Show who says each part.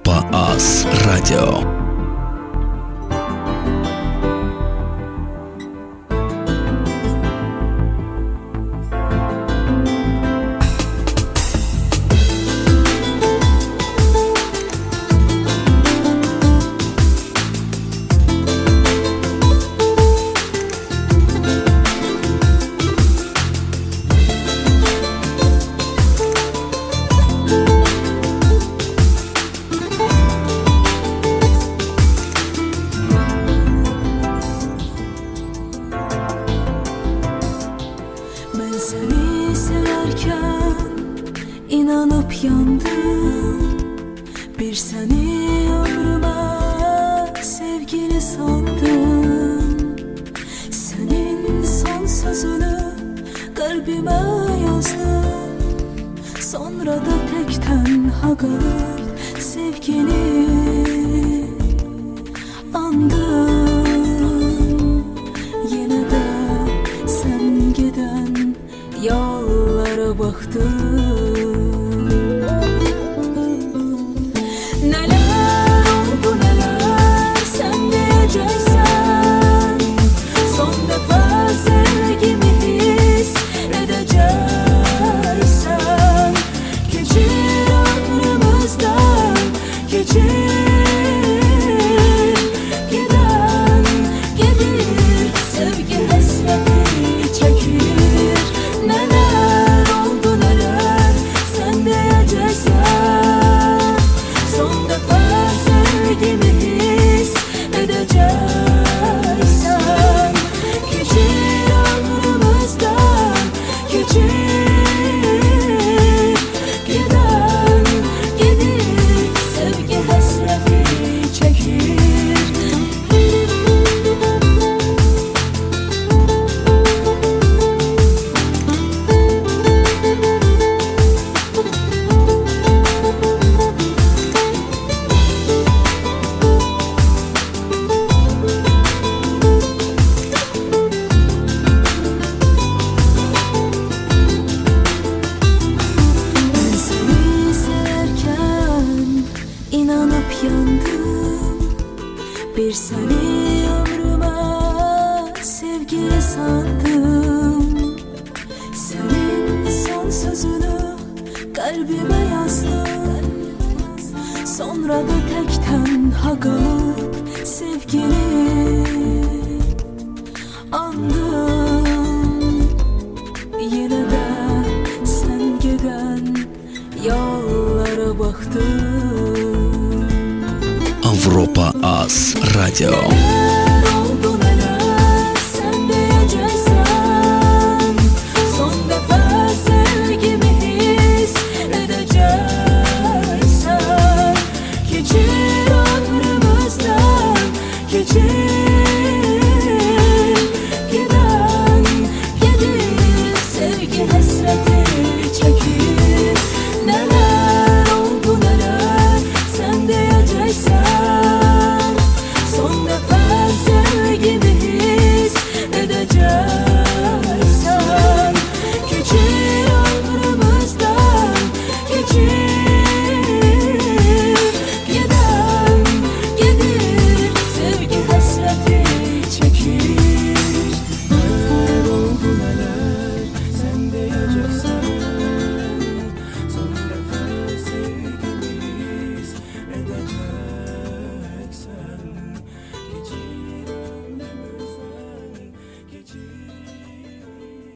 Speaker 1: Avropa Az Radio.
Speaker 2: Seni severken inanıp yandım. Bir seni ömrüme sevgili sandım. Senin son sözünü kalbime yazdım. Sonra da tek tenha kalıp sevgini andım. Yine de sen giden yollara baktım. Neler oldu neler sen diyeceksen. Son defa sevgimi his edeceksen. Geçir ömrümüzden geçir. Giden gelir sevgi hasreti çekir. Neler oldu neler sen diyeceksen. Son defa sevgimi his edeceksen. Geçir ömrümüzden geçir. Giden gelir sevgi hasreti çekir. İnanıp yandım. Bir seni ömrüme sevgili sandım. Senin son sözünü kalbime yazdım. Sonra da tek tenha kalıp sevgini andım. Yine de sen giden yollara baktım.
Speaker 1: Avropa Az Radio.